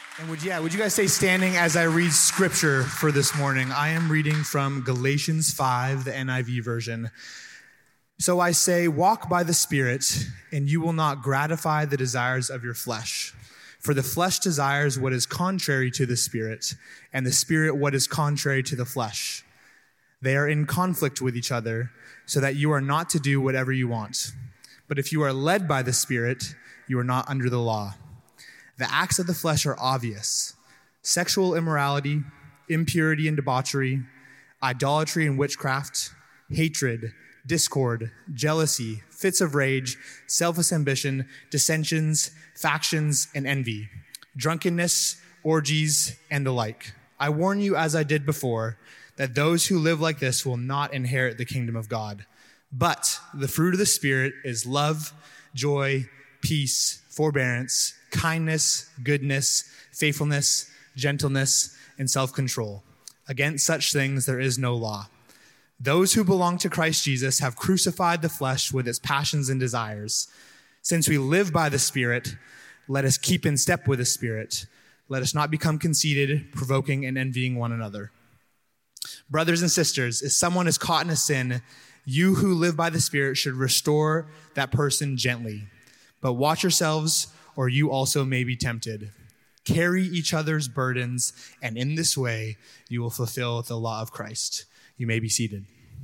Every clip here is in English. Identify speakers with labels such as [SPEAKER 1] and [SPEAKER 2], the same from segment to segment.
[SPEAKER 1] And would you guys stay standing as I read scripture for this morning? I am reading from Galatians 5, the NIV version. So I say, walk by the Spirit, and you will not gratify the desires of your flesh. For the flesh desires what is contrary to the Spirit, and the Spirit what is contrary to the flesh. They are in conflict with each other, so that you are not to do whatever you want. But if you are led by the Spirit, you are not under the law. The acts of the flesh are obvious: sexual immorality, impurity and debauchery, idolatry and witchcraft, hatred, discord, jealousy, fits of rage, selfish ambition, dissensions, factions, and envy, drunkenness, orgies, and the like. I warn you, as I did before, that those who live like this will not inherit the kingdom of God. But the fruit of the Spirit is love, joy, peace, forbearance, kindness, goodness, faithfulness, gentleness, and self-control. Against such things there is no law. Those who belong to Christ Jesus have crucified the flesh with its passions and desires. Since we live by the Spirit, let us keep in step with the Spirit. Let us not become conceited, provoking, and envying one another. Brothers and sisters, if someone is caught in a sin, you who live by the Spirit should restore that person gently. But watch yourselves, or you also may be tempted. Carry each other's burdens, and in this way you will fulfill the law of Christ. You may be seated.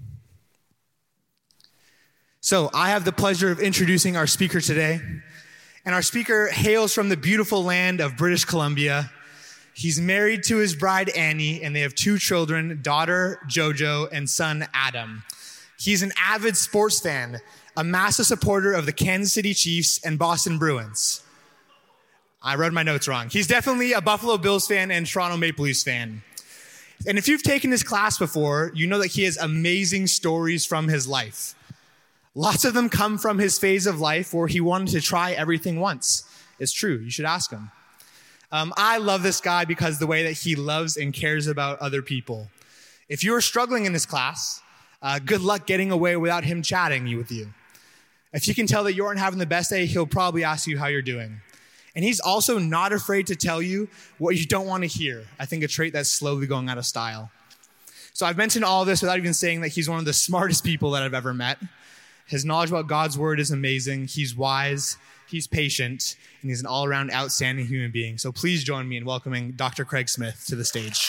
[SPEAKER 1] So I have the pleasure of introducing our speaker today. And our speaker hails from the beautiful land of British Columbia. He's married to his bride, Annie, and they have 2 children, daughter, Jojo, and son, Adam. He's an avid sports fan, a massive supporter of the Kansas City Chiefs and Boston Bruins. I read my notes wrong. He's definitely a Buffalo Bills fan and Toronto Maple Leafs fan. And if you've taken his class before, you know that he has amazing stories from his life. Lots of them come from his phase of life where he wanted to try everything once. It's true. You should ask him. I love this guy because the way that he loves and cares about other people. If you are struggling in this class, good luck getting away without him chatting with you. If you can tell that you aren't having the best day, he'll probably ask you how you're doing. And he's also not afraid to tell you what you don't want to hear. I think a trait that's slowly going out of style. So I've mentioned all this without even saying that he's one of the smartest people that I've ever met. His knowledge about God's word is amazing. He's wise, he's patient, and he's an all-around outstanding human being. So please join me in welcoming Dr. Craig Smith to the stage.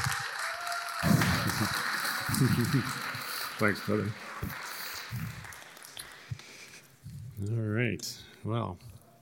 [SPEAKER 2] Thanks, brother. All right. Well,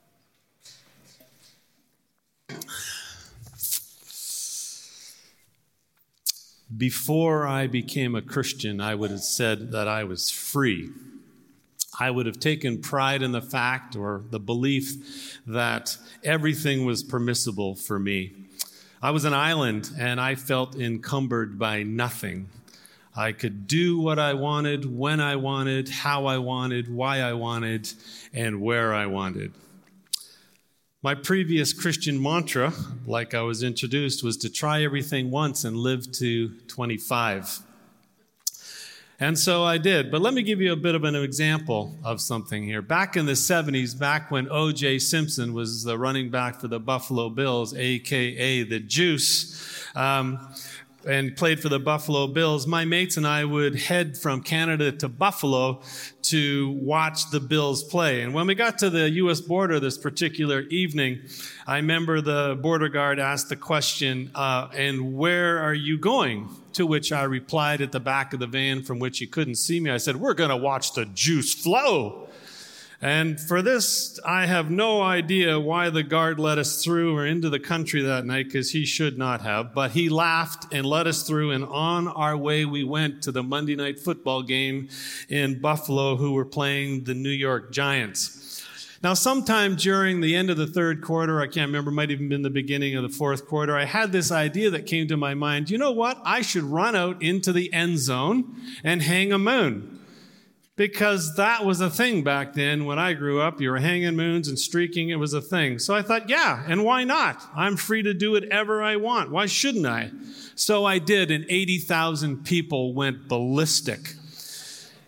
[SPEAKER 2] before I became a Christian, I would have said that I was free. I would have taken pride in the fact or the belief that everything was permissible for me. I was an island, and I felt encumbered by nothing. I could do what I wanted, when I wanted, how I wanted, why I wanted, and where I wanted. My previous Christian mantra, like I was introduced, was to try everything once and live to 25. And so I did. But let me give you a bit of an example of something here. Back in the 70s, back when O.J. Simpson was the running back for the Buffalo Bills, a.k.a. the Juice, and played for the Buffalo Bills, my mates and I would head from Canada to Buffalo to watch the Bills play. And when we got to the U.S. border this particular evening, I remember the border guard asked the question, and where are you going? To which I replied at the back of the van from which he couldn't see me. I said, we're going to watch the Juice flow. And for this, I have no idea why the guard let us through or into the country that night, because he should not have. But he laughed and let us through, and on our way we went to the Monday night football game in Buffalo, who were playing the New York Giants. Now, sometime during the end of the third quarter, I can't remember, might even been the beginning of the fourth quarter, I had this idea that came to my mind. You know what? I should run out into the end zone and hang a moon. Because that was a thing back then when I grew up. You were hanging moons and streaking. It was a thing. So I thought, yeah, and why not? I'm free to do whatever I want. Why shouldn't I? So I did, and 80,000 people went ballistic.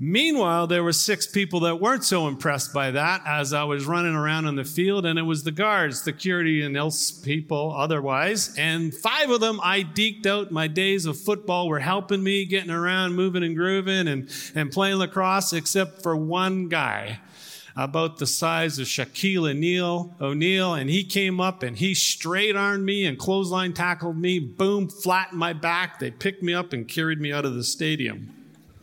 [SPEAKER 2] Meanwhile, there were 6 people that weren't so impressed by that as I was running around on the field, and it was the guards, security, and else people otherwise. And 5 of them I deked out. My days of football were helping me, getting around, moving and grooving, and playing lacrosse, except for one guy about the size of Shaquille O'Neal, and he came up and he straight-armed me and clothesline tackled me, boom, flat in my back. They picked me up and carried me out of the stadium.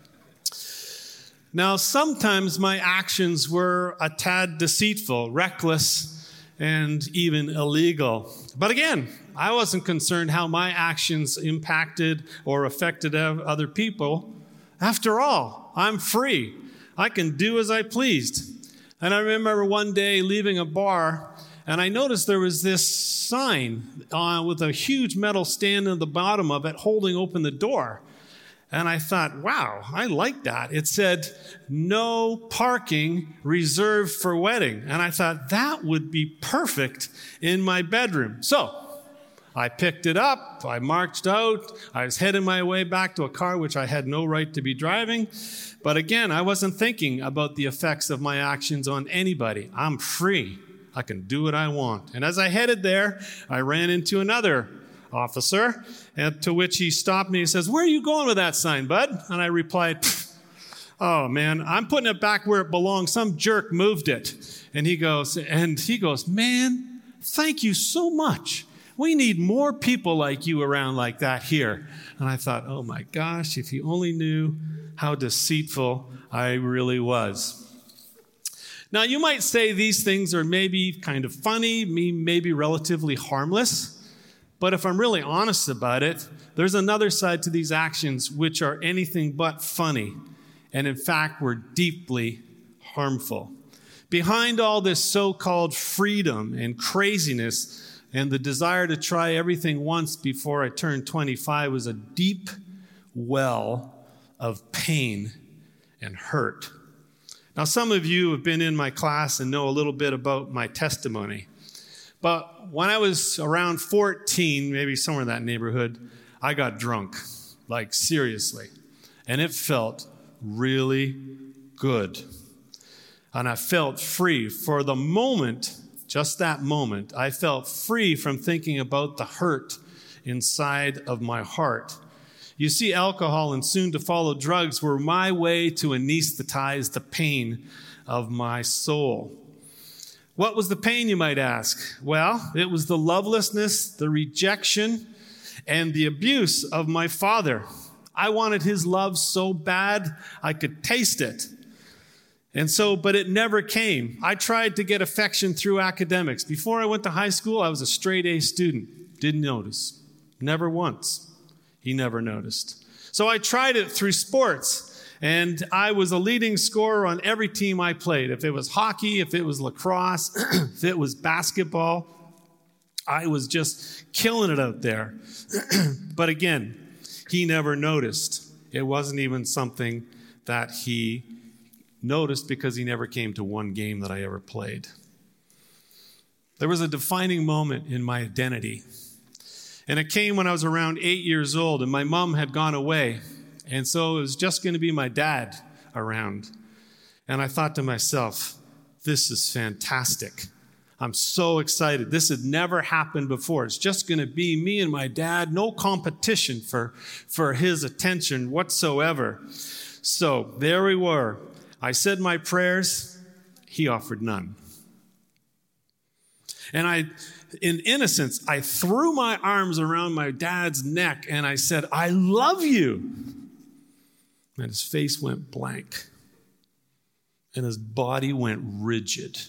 [SPEAKER 2] Now, sometimes my actions were a tad deceitful, reckless, and even illegal. But again, I wasn't concerned how my actions impacted or affected other people. After all, I'm free. I can do as I pleased. And I remember one day leaving a bar, and I noticed there was this sign with a huge metal stand at the bottom of it holding open the door. And I thought, wow, I like that. It said, no parking reserved for wedding. And I thought that would be perfect in my bedroom. So I picked it up. I marched out. I was heading my way back to a car which I had no right to be driving. But again, I wasn't thinking about the effects of my actions on anybody. I'm free. I can do what I want. And as I headed there, I ran into another officer, and to which he stopped me. He says, "Where are you going with that sign, bud?" And I replied, "Oh man, I'm putting it back where it belongs. Some jerk moved it." And he goes, "Man, thank you so much. We need more people like you around like that here." And I thought, oh my gosh, if he only knew how deceitful I really was. Now, you might say these things are maybe kind of funny, maybe relatively harmless. But if I'm really honest about it, there's another side to these actions which are anything but funny, and in fact were deeply harmful. Behind all this so-called freedom and craziness and the desire to try everything once before I turned 25 was a deep well of pain and hurt. Now, some of you have been in my class and know a little bit about my testimony. But when I was around 14, maybe somewhere in that neighborhood, I got drunk, like seriously. And it felt really good. And I felt free. For the moment, just that moment, I felt free from thinking about the hurt inside of my heart. You see, alcohol and soon to follow drugs were my way to anesthetize the pain of my soul. What was the pain, you might ask? Well, it was the lovelessness, the rejection, and the abuse of my father. I wanted his love so bad I could taste it. But it never came. I tried to get affection through academics. Before I went to high school, I was a straight A student. Didn't notice. Never once. He never noticed. So I tried it through sports. And I was a leading scorer on every team I played. If it was hockey, if it was lacrosse, if it was basketball, I was just killing it out there. But again, he never noticed. It wasn't even something that he noticed because he never came to one game that I ever played. There was a defining moment in my identity. And it came when I was around 8 years old and my mom had gone away. And so it was just going to be my dad around. And I thought to myself, this is fantastic. I'm so excited. This had never happened before. It's just going to be me and my dad. No competition for his attention whatsoever. So there we were. I said my prayers. He offered none. And in innocence, I threw my arms around my dad's neck and I said, "I love you." And his face went blank. And his body went rigid.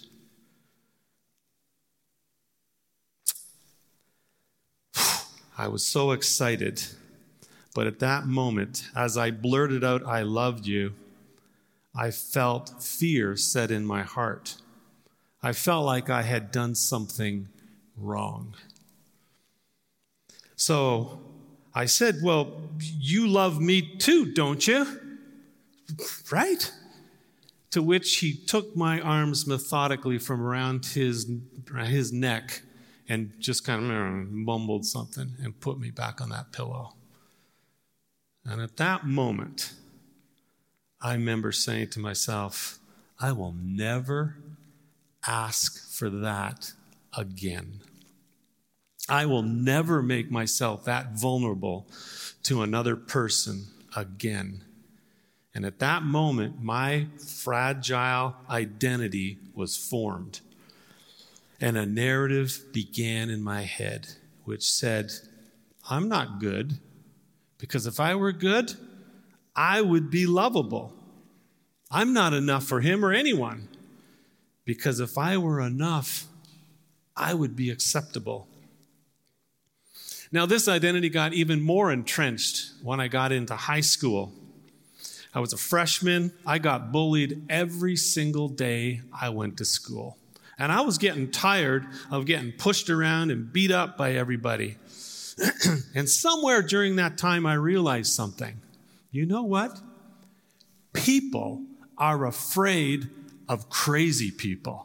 [SPEAKER 2] I was so excited. But at that moment, as I blurted out, "I loved you," I felt fear set in my heart. I felt like I had done something wrong. So I said, "Well, you love me too, don't you?" Right? To which he took my arms methodically from around his neck and just kind of mumbled something and put me back on that pillow. And at that moment, I remember saying to myself, I will never ask for that again. I will never make myself that vulnerable to another person again. And at that moment, my fragile identity was formed. And a narrative began in my head, which said, I'm not good, because if I were good, I would be lovable. I'm not enough for him or anyone, because if I were enough, I would be acceptable. Now, this identity got even more entrenched when I got into high school. I was a freshman. I got bullied every single day I went to school. And I was getting tired of getting pushed around and beat up by everybody. And somewhere during that time, I realized something. You know what? People are afraid of crazy people.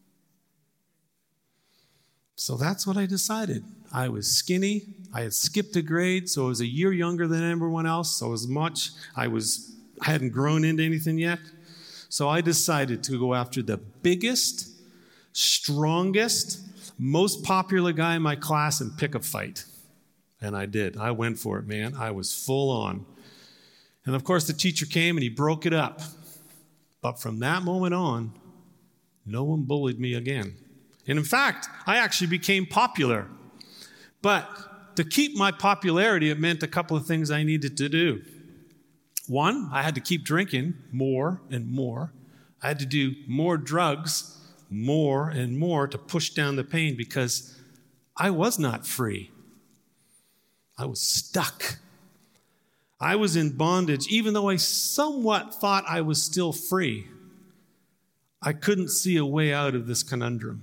[SPEAKER 2] So that's what I decided. I was skinny. I had skipped a grade, so I was a year younger than everyone else. So I hadn't grown into anything yet. So I decided to go after the biggest, strongest, most popular guy in my class and pick a fight. And I did. I went for it, man. I was full on. And of course, the teacher came and he broke it up. But from that moment on, no one bullied me again. And in fact, I actually became popular. But to keep my popularity, it meant a couple of things I needed to do. One, I had to keep drinking more and more. I had to do more drugs, more and more, to push down the pain, because I was not free. I was stuck. I was in bondage, even though I somewhat thought I was still free. I couldn't see a way out of this conundrum.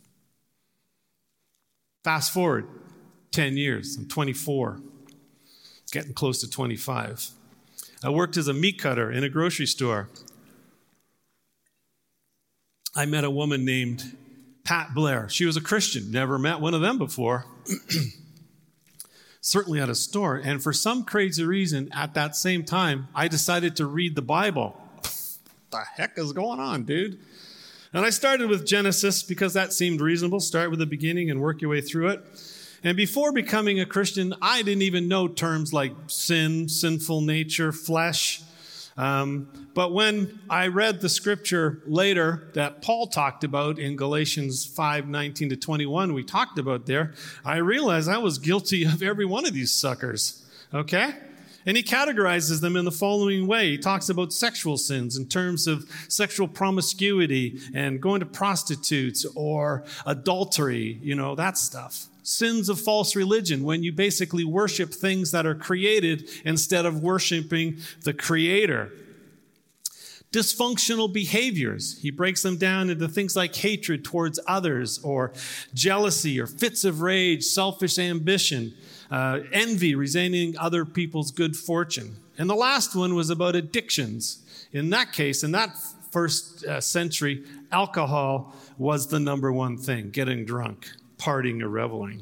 [SPEAKER 2] Fast forward 10 years, I'm 24, getting close to 25. I worked as a meat cutter in a grocery store. I met a woman named Pat Blair. She was a Christian, never met one of them before. Certainly at a store. And for some crazy reason, at that same time, I decided to read the Bible. What the heck is going on, dude? And I started with Genesis because that seemed reasonable. Start with the beginning and work your way through it. And before becoming a Christian, I didn't even know terms like sin, sinful nature, flesh. But when I read the scripture later that Paul talked about in Galatians 5:19 to 21, we talked about there, I realized I was guilty of every one of these suckers, okay? And he categorizes them in the following way. He talks about sexual sins in terms of sexual promiscuity and going to prostitutes or adultery, that stuff. Sins of false religion, when you basically worship things that are created instead of worshiping the Creator. Dysfunctional behaviors. He breaks them down into things like hatred towards others, or jealousy, or fits of rage, selfish ambition, envy, resenting other people's good fortune. And the last one was about addictions. In that case, in that first century, alcohol was the number one thing, getting drunk, partying or reveling.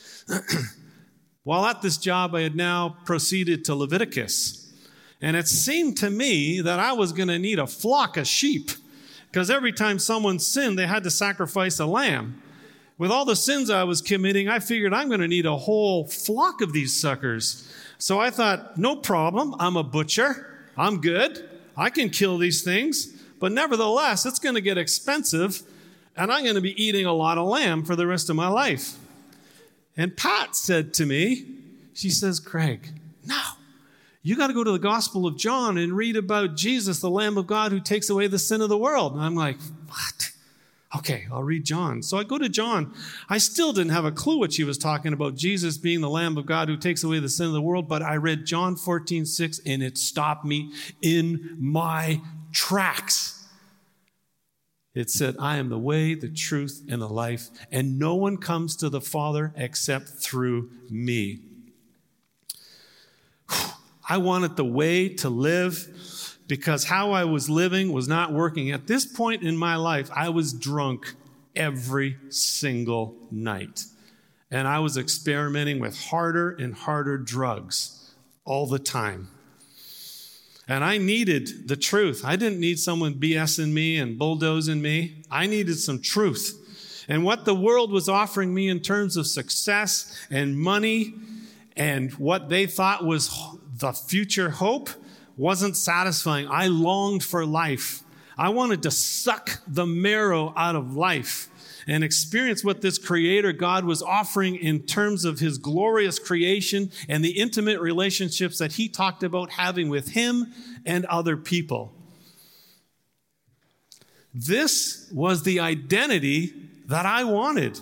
[SPEAKER 2] While at this job, I had now proceeded to Leviticus. And it seemed to me that I was going to need a flock of sheep, because every time someone sinned, they had to sacrifice a lamb. With all the sins I was committing, I figured I'm going to need a whole flock of these suckers. So I thought, no problem. I'm a butcher. I'm good. I can kill these things. But nevertheless, it's going to get expensive, and I'm going to be eating a lot of lamb for the rest of my life. And Pat said to me, she says, Craig, no. You got to go to the Gospel of John and read about Jesus, the Lamb of God who takes away the sin of the world. And I'm like, what? Okay, I'll read John. So I go to John. I still didn't have a clue what she was talking about, Jesus being the Lamb of God who takes away the sin of the world. But I read John 14:6, and it stopped me in my tracks. It said, I am the way, the truth, and the life, and no one comes to the Father except through me. I wanted the way to live, because how I was living was not working. At this point in my life, I was drunk every single night. And I was experimenting with harder and harder drugs all the time. And I needed the truth. I didn't need someone BSing me and bulldozing me. I needed some truth. And what the world was offering me in terms of success and money and what they thought was the future hope wasn't satisfying. I longed for life. I wanted to suck the marrow out of life and experience what this Creator God was offering in terms of His glorious creation and the intimate relationships that He talked about having with Him and other people. This was the identity that I wanted.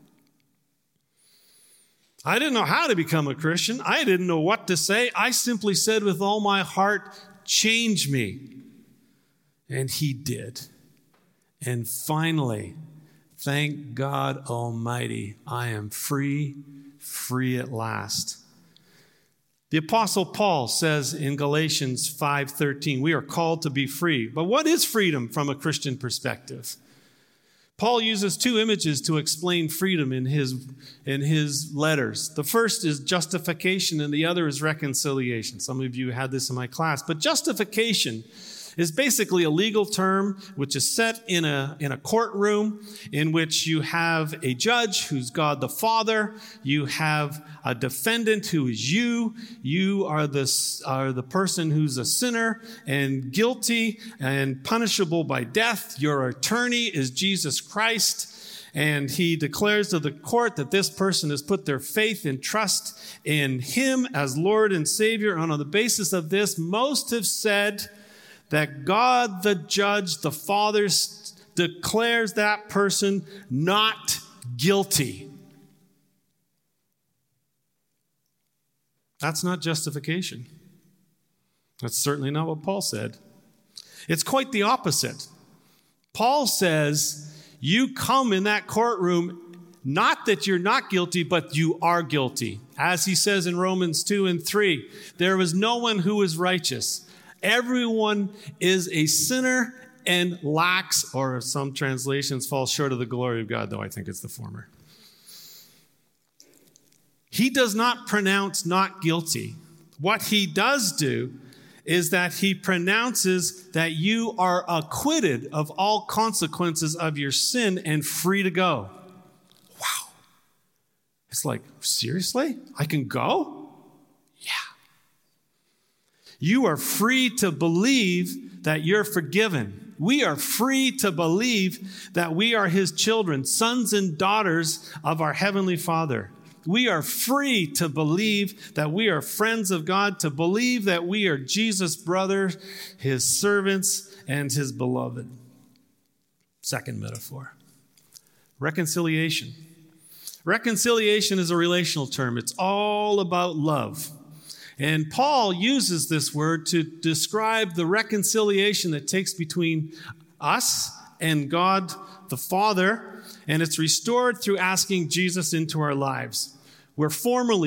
[SPEAKER 2] I didn't know how to become a Christian. I didn't know what to say. I simply said with all my heart, change me. And He did. And finally, thank God Almighty, I am free at last. The Apostle Paul says in Galatians 5:13, we are called to be free. But what is freedom from a Christian perspective? Paul uses two images to explain freedom in his letters. The first is justification and the other is reconciliation. Some of you had this in my class. But justification is basically a legal term which is set in a courtroom in which you have a judge who's God the Father, you have a defendant who is you are the person who's a sinner and guilty and punishable by death. Your attorney is Jesus Christ, and He declares to the court that this person has put their faith and trust in Him as Lord and Savior. And on the basis of this, most have said that God, the judge, the Father, declares that person not guilty. That's not justification. That's certainly not what Paul said. It's quite the opposite. Paul says, you come in that courtroom, not that you're not guilty, but you are guilty. As he says in Romans 2 and 3, there was no one who was righteous. Everyone is a sinner and lacks, or some translations fall short of the glory of God, though I think it's the former. He does not pronounce not guilty. What he does do is that he pronounces that you are acquitted of all consequences of your sin and free to go. Wow. It's like, seriously? I can go? Yeah. You are free to believe that you're forgiven. We are free to believe that we are His children, sons and daughters of our Heavenly Father. We are free to believe that we are friends of God, to believe that we are Jesus' brothers, His servants, and His beloved. Second metaphor. Reconciliation. Reconciliation is a relational term. It's all about love. And Paul uses this word to describe the reconciliation that takes between us and God the Father, and it's restored through asking Jesus into our lives. We're formerly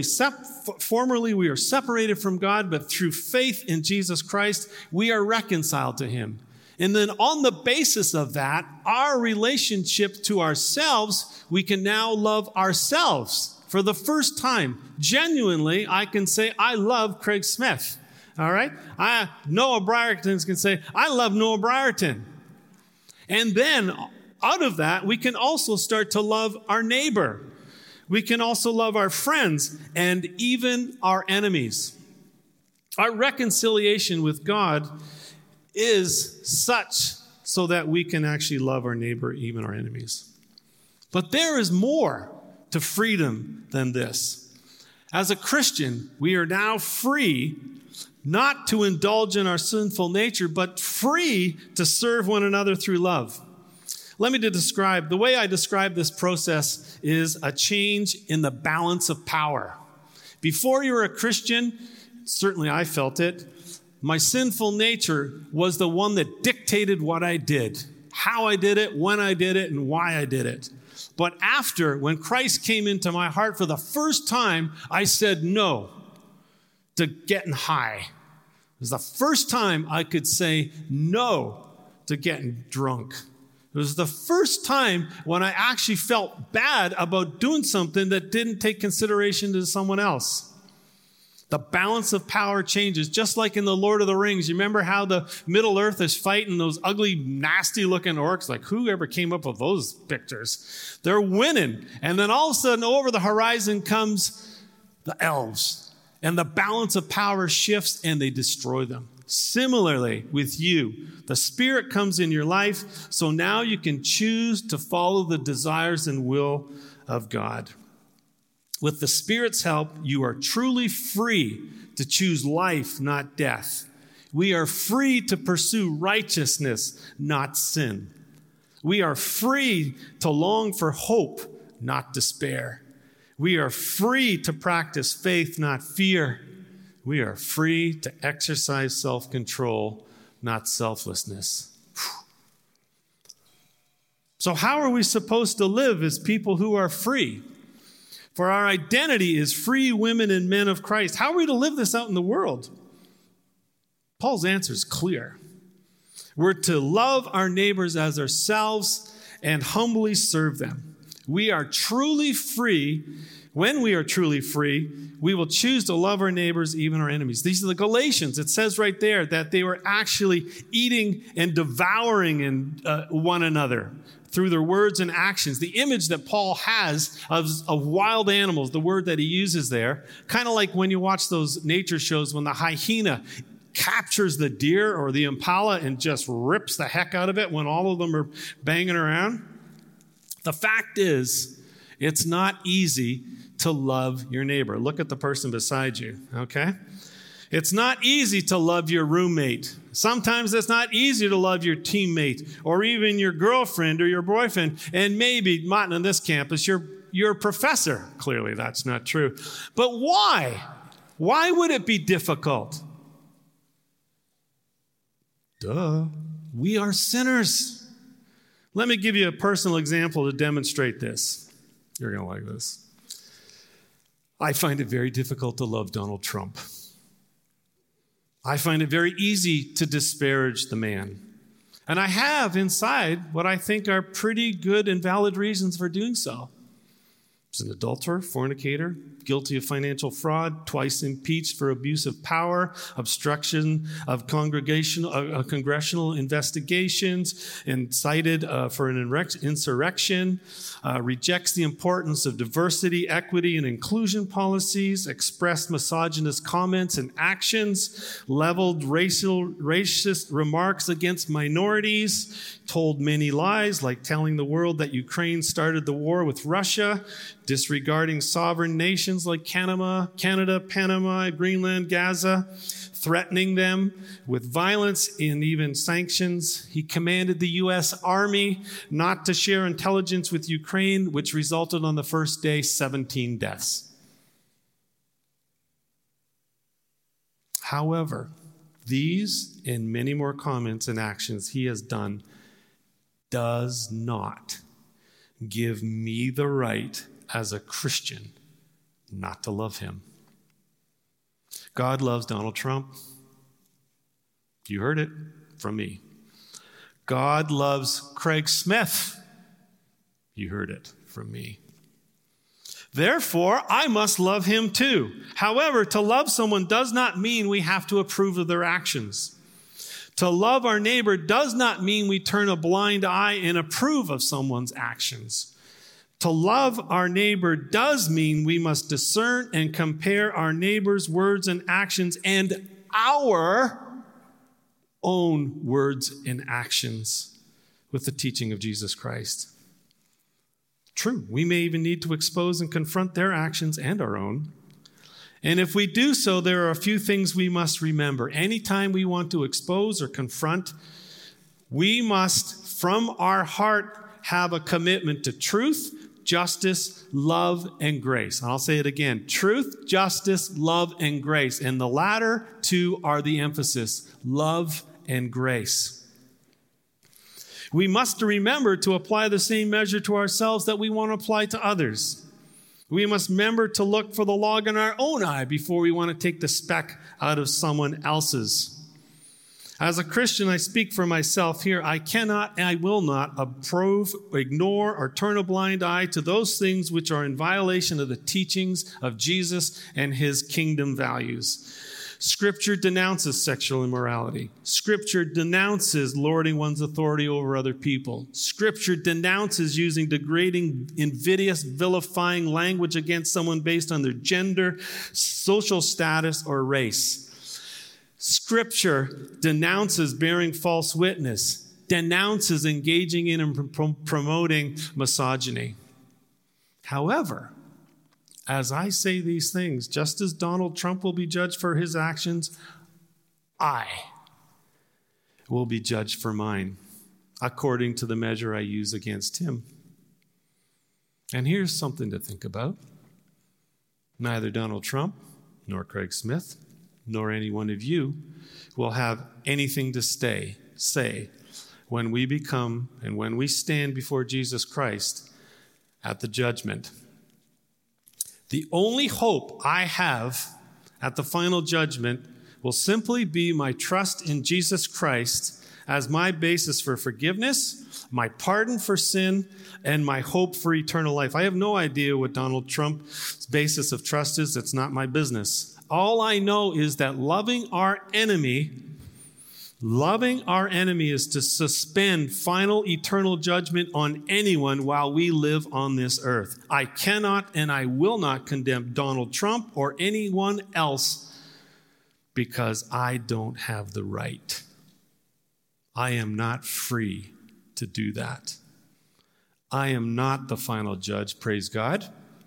[SPEAKER 2] we are separated from God, but through faith in Jesus Christ, we are reconciled to Him. And then on the basis of that, our relationship to ourselves, we can now love ourselves. For the first time, genuinely, I can say, I love Craig Smith. All right? Noah Brierton can say, I love Noah Brierton. And then out of that, we can also start to love our neighbor. We can also love our friends and even our enemies. Our reconciliation with God is such so that we can actually love our neighbor, even our enemies. But there is more to freedom than this. As a Christian, we are now free not to indulge in our sinful nature, but free to serve one another through love. Let me describe, the way I describe this process is a change in the balance of power. Before you were a Christian, certainly I felt it, my sinful nature was the one that dictated what I did, how I did it, when I did it, and why I did it. But after, when Christ came into my heart for the first time, I said no to getting high. It was the first time I could say no to getting drunk. It was the first time when I actually felt bad about doing something that didn't take consideration to someone else. The balance of power changes, just like in the Lord of the Rings. You remember how the Middle Earth is fighting those ugly, nasty-looking orcs? Like, whoever came up with those pictures? They're winning. And then all of a sudden, over the horizon comes the elves. And the balance of power shifts, and they destroy them. Similarly, with you, the Spirit comes in your life, so now you can choose to follow the desires and will of God. With the Spirit's help, you are truly free to choose life, not death. We are free to pursue righteousness, not sin. We are free to long for hope, not despair. We are free to practice faith, not fear. We are free to exercise self-control, not selflessness. So how are we supposed to live as people who are free? For our identity is free women and men of Christ. How are we to live this out in the world? Paul's answer is clear. We're to love our neighbors as ourselves and humbly serve them. We are truly free. When we are truly free, we will choose to love our neighbors, even our enemies. These are the Galatians. It says right there that they were actually eating and devouring one another through their words and actions. The image that Paul has of wild animals, the word that he uses there, kind of like when you watch those nature shows when the hyena captures the deer or the impala and just rips the heck out of it when all of them are banging around. The fact is, it's not easy to love your neighbor. Look at the person beside you, okay? It's not easy to love your roommate. Sometimes it's not easy to love your teammate or even your girlfriend or your boyfriend. And maybe, not on this campus, your professor. Clearly, that's not true. But why? Why would it be difficult? Duh. We are sinners. Let me give you a personal example to demonstrate this. You're going to like this. I find it very difficult to love Donald Trump. I find it very easy to disparage the man. And I have inside what I think are pretty good and valid reasons for doing so. He's an adulterer, fornicator, guilty of financial fraud, twice impeached for abuse of power, obstruction of congressional investigations, incited for an insurrection, rejects the importance of diversity, equity, and inclusion policies, expressed misogynist comments and actions, leveled racist remarks against minorities, told many lies, like telling the world that Ukraine started the war with Russia, disregarding sovereign nations like Canada, Panama, Greenland, Gaza, threatening them with violence and even sanctions. He commanded the U.S. Army not to share intelligence with Ukraine, which resulted on the first day 17 deaths. However, these and many more comments and actions he has done does not give me the right as a Christian not to love him. God loves Donald Trump. You heard it from me. God loves Craig Smith. You heard it from me. Therefore, I must love him too. However, to love someone does not mean we have to approve of their actions. To love our neighbor does not mean we turn a blind eye and approve of someone's actions. To love our neighbor does mean we must discern and compare our neighbor's words and actions and our own words and actions with the teaching of Jesus Christ. True, we may even need to expose and confront their actions and our own. And if we do so, there are a few things we must remember. Anytime we want to expose or confront, we must, from our heart, have a commitment to truth, justice, love, and grace. And I'll say it again. Truth, justice, love, and grace. And the latter two are the emphasis. Love and grace. We must remember to apply the same measure to ourselves that we want to apply to others. We must remember to look for the log in our own eye before we want to take the speck out of someone else's. As a Christian, I speak for myself here. I cannot and I will not approve, ignore, or turn a blind eye to those things which are in violation of the teachings of Jesus and his kingdom values. Scripture denounces sexual immorality. Scripture denounces lording one's authority over other people. Scripture denounces using degrading, invidious, vilifying language against someone based on their gender, social status, or race. Scripture denounces bearing false witness, denounces engaging in and promoting misogyny. However, as I say these things, just as Donald Trump will be judged for his actions, I will be judged for mine, according to the measure I use against him. And here's something to think about. Neither Donald Trump nor Craig Smith nor any one of you will have anything to say when we become and when we stand before Jesus Christ at the judgment. The only hope I have at the final judgment will simply be my trust in Jesus Christ as my basis for forgiveness, my pardon for sin, and my hope for eternal life. I have no idea what Donald Trump's basis of trust is. It's not my business. All I know is that loving our enemy is to suspend final eternal judgment on anyone while we live on this earth. I cannot and I will not condemn Donald Trump or anyone else because I don't have the right. I am not free to do that. I am not the final judge, praise God.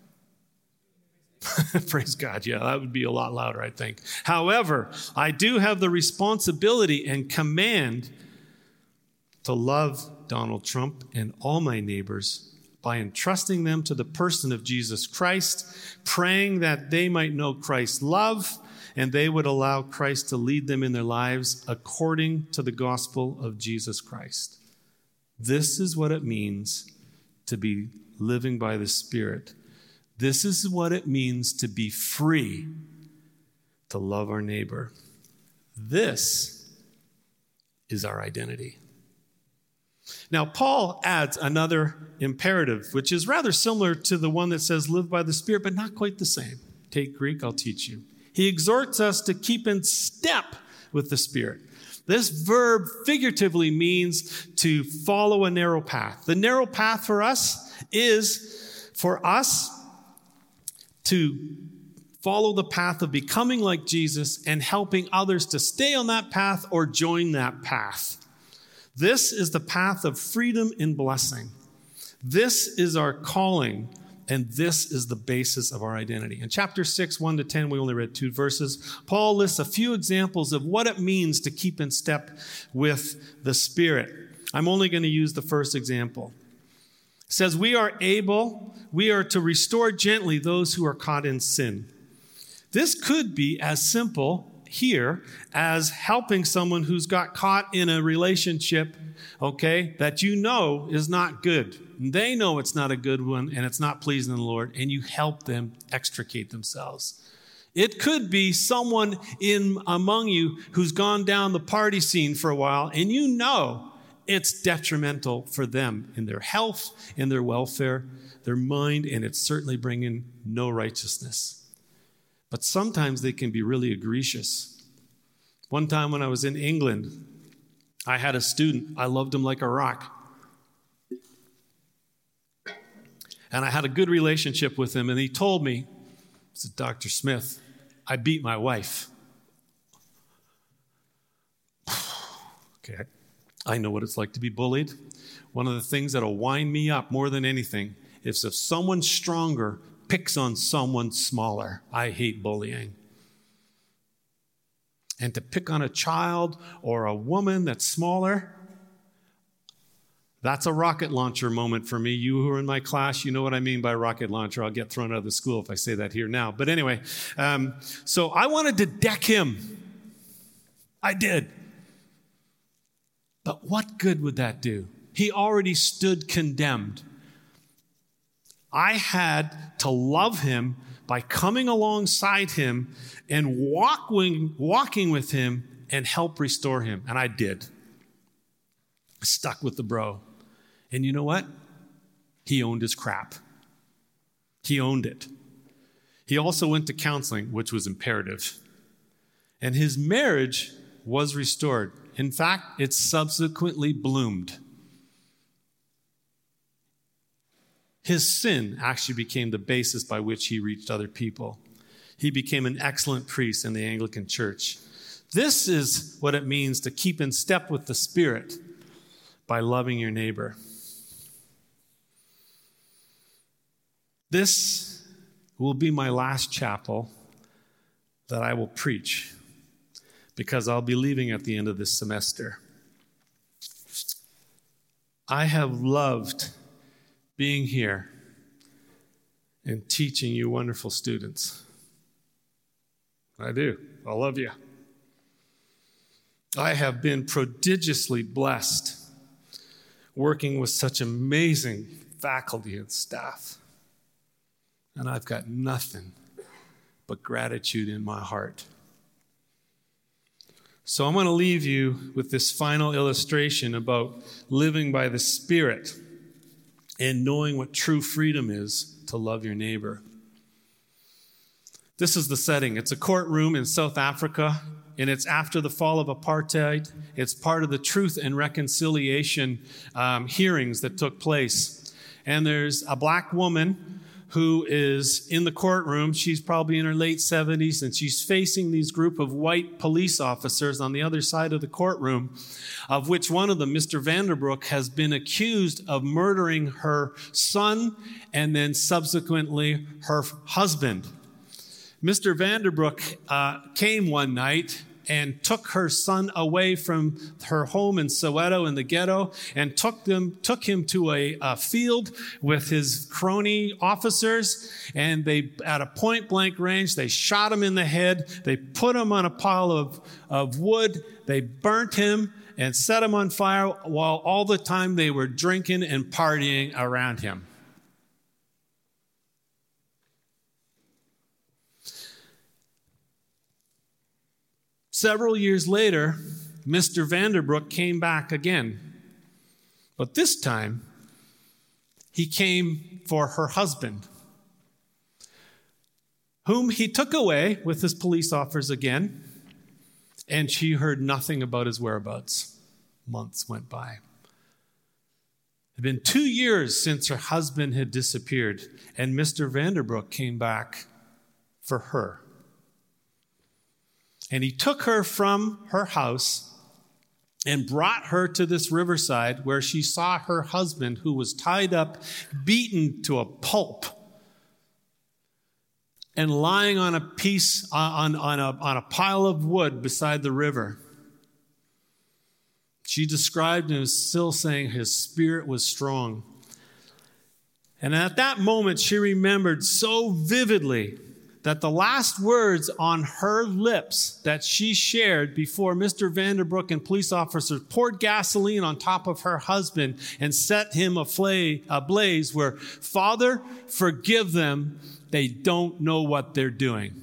[SPEAKER 2] Praise God. Yeah, that would be a lot louder, I think. However, I do have the responsibility and command to love Donald Trump and all my neighbors by entrusting them to the person of Jesus Christ, praying that they might know Christ's love and they would allow Christ to lead them in their lives according to the gospel of Jesus Christ. This is what it means to be living by the Spirit. This is what it means to be free, to love our neighbor. This is our identity. Now, Paul adds another imperative, which is rather similar to the one that says live by the Spirit, but not quite the same. Take Greek, I'll teach you. He exhorts us to keep in step with the Spirit. This verb figuratively means to follow a narrow path. The narrow path for us is for us to follow the path of becoming like Jesus and helping others to stay on that path or join that path. This is the path of freedom and blessing. This is our calling, and this is the basis of our identity. In chapter 6, 1-10, we only read 2 verses. Paul lists a few examples of what it means to keep in step with the Spirit. I'm only going to use the first example. It says, we are to restore gently those who are caught in sin. This could be as simple here as helping someone who's got caught in a relationship, that you know is not good. They know it's not a good one and it's not pleasing the Lord, and you help them extricate themselves. It could be someone among you who's gone down the party scene for a while, and you know it's detrimental for them in their health, in their welfare, their mind, and it's certainly bringing no righteousness. But sometimes they can be really egregious. One time when I was in England, I had a student. I loved him like a rock. And I had a good relationship with him, and he told me, he said, Dr. Smith, I beat my wife. Okay, I know what it's like to be bullied. One of the things that'll wind me up more than anything is if someone stronger picks on someone smaller. I hate bullying. And to pick on a child or a woman that's smaller, that's a rocket launcher moment for me. You who are in my class, you know what I mean by rocket launcher. I'll get thrown out of the school if I say that here now. But anyway, so I wanted to deck him. I did. But what good would that do? He already stood condemned. I had to love him by coming alongside him and walking with him and help restore him. And I did. I stuck with the bro. And you know what? He owned his crap. He owned it. He also went to counseling, which was imperative. And his marriage was restored. In fact, it subsequently bloomed. His sin actually became the basis by which he reached other people. He became an excellent priest in the Anglican Church. This is what it means to keep in step with the Spirit by loving your neighbor. This will be my last chapel that I will preach, because I'll be leaving at the end of this semester. I have loved being here and teaching you wonderful students. I do. I love you. I have been prodigiously blessed working with such amazing faculty and staff. And I've got nothing but gratitude in my heart. So I'm going to leave you with this final illustration about living by the Spirit and knowing what true freedom is to love your neighbor. This is the setting. It's a courtroom in South Africa, and it's after the fall of apartheid. It's part of the Truth and Reconciliation hearings that took place. And there's a black woman who is in the courtroom. She's probably in her late 70s, and she's facing these group of white police officers on the other side of the courtroom, of which one of them, Mr. Vanderbroek, has been accused of murdering her son and then subsequently her husband. Mr. Vanderbroek came one night and took her son away from her home in Soweto in the ghetto and took him to a field with his crony officers, and they, at a point blank range, they shot him in the head. They put him on a pile of wood. They burnt him and set him on fire while all the time they were drinking and partying around him. Several years later, Mr. Vanderbroek came back again. But this time, he came for her husband, whom he took away with his police officers again, and she heard nothing about his whereabouts. Months went by. It had been 2 years since her husband had disappeared, and Mr. Vanderbroek came back for her. And he took her from her house and brought her to this riverside where she saw her husband, who was tied up, beaten to a pulp, and lying on a piece on a pile of wood beside the river. She described and was still saying his spirit was strong. And at that moment, she remembered so vividly that the last words on her lips that she shared before Mr. Vanderbroek and police officers poured gasoline on top of her husband and set him ablaze were, "Father, forgive them. They don't know what they're doing."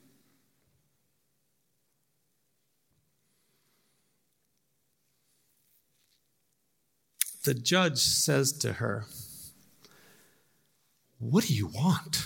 [SPEAKER 2] The judge says to her, "What do you want?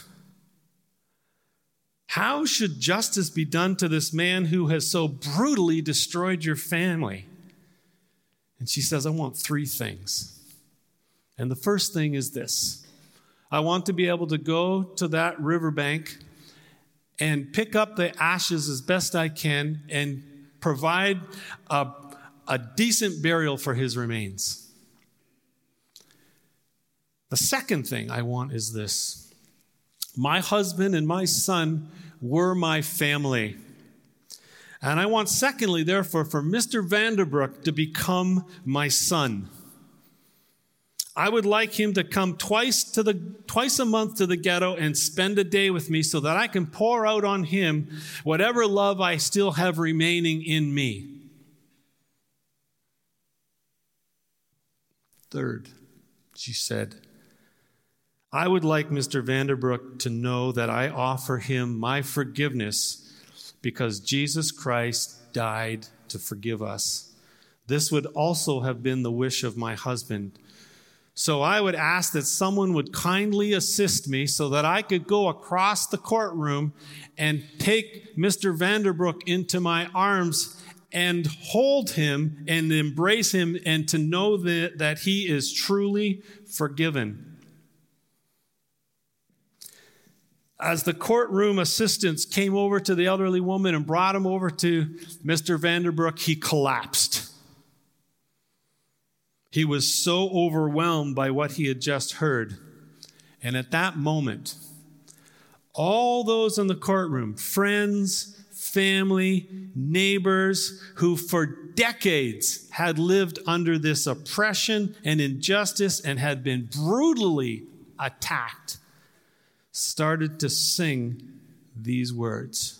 [SPEAKER 2] How should justice be done to this man who has so brutally destroyed your family?" And she says, "I want 3 things. And the first thing is this. I want to be able to go to that riverbank and pick up the ashes as best I can and provide a decent burial for his remains. The second thing I want is this. My husband and my son were my family. And I want, secondly, therefore, for Mr. Vanderbroek to become my son. I would like him to come twice a month to the ghetto and spend a day with me so that I can pour out on him whatever love I still have remaining in me. Third, she said, I would like Mr. Vanderbroek to know that I offer him my forgiveness because Jesus Christ died to forgive us. This would also have been the wish of my husband. So I would ask that someone would kindly assist me so that I could go across the courtroom and take Mr. Vanderbroek into my arms and hold him and embrace him and to know that he is truly forgiven. As the courtroom assistants came over to the elderly woman and brought him over to Mr. Vanderbroek, he collapsed. He was so overwhelmed by what he had just heard. And at that moment, all those in the courtroom, friends, family, neighbors, who for decades had lived under this oppression and injustice and had been brutally attacked, started to sing these words.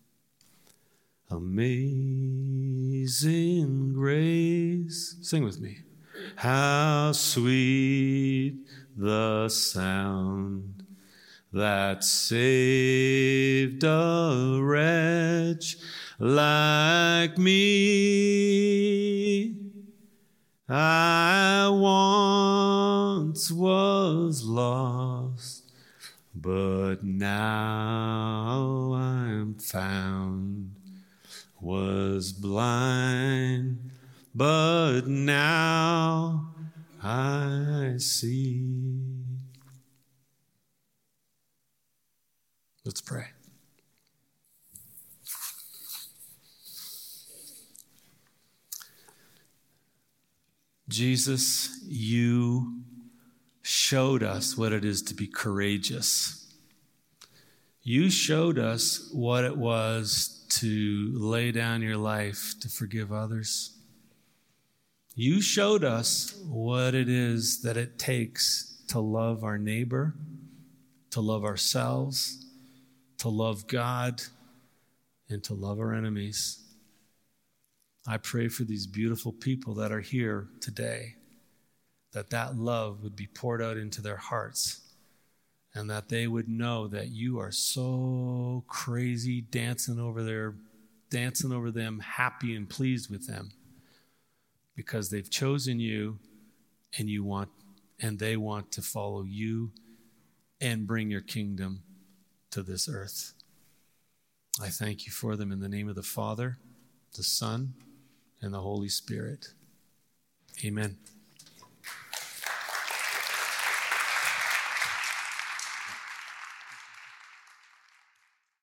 [SPEAKER 2] Amazing grace. Sing with me. How sweet the sound that saved a wretch like me. I once was lost, but now I'm found. Was blind, but now I see. Let's pray. Jesus, you showed us what it is to be courageous. You showed us what it was to lay down your life to forgive others. You showed us what it is that it takes to love our neighbor, to love ourselves, to love God, and to love our enemies. I pray for these beautiful people that are here today, that love would be poured out into their hearts, and that they would know that you are so crazy, dancing over them, happy and pleased with them, because they've chosen you, and they want to follow you and bring your kingdom to this earth. I thank you for them in the name of the Father, the Son, and the Holy Spirit. Amen.